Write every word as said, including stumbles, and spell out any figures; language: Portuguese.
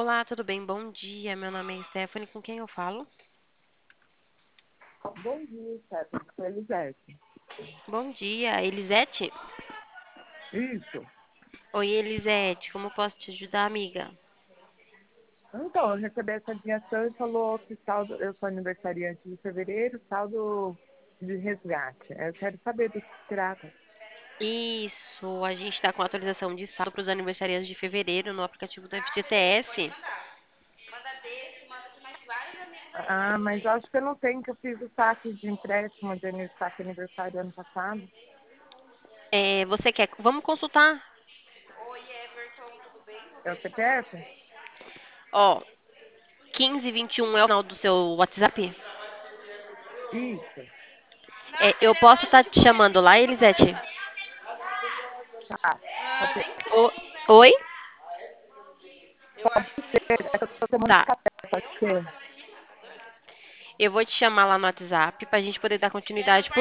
Olá, tudo bem? Bom dia. Meu nome é Stephanie. Com quem eu falo? Bom dia, Stephanie. Sou Elisete. Bom dia, Elisete? Isso. Oi, Elisete. Como posso te ajudar, amiga? Então, eu recebi essa ligação e falou que saldo, eu sou aniversariante de fevereiro, saldo de resgate. Eu quero saber do que se trata. Isso, a gente está com atualização de saldo para os aniversariantes de fevereiro no aplicativo do F G T S. Ah, mas eu acho que eu não tenho, que eu fiz o saque de empréstimo de ani- saque aniversário ano passado. É, você quer? Vamos consultar? É o C P F? Ó, quinze vinte e um é o final do seu WhatsApp? Isso. É, eu posso estar te chamando lá, Elisete? Tá. Pode ser. O- Oi? Pode ser. É que eu tô tomando Tá. café, pode ser. Eu vou te chamar lá no WhatsApp para a gente poder dar continuidade.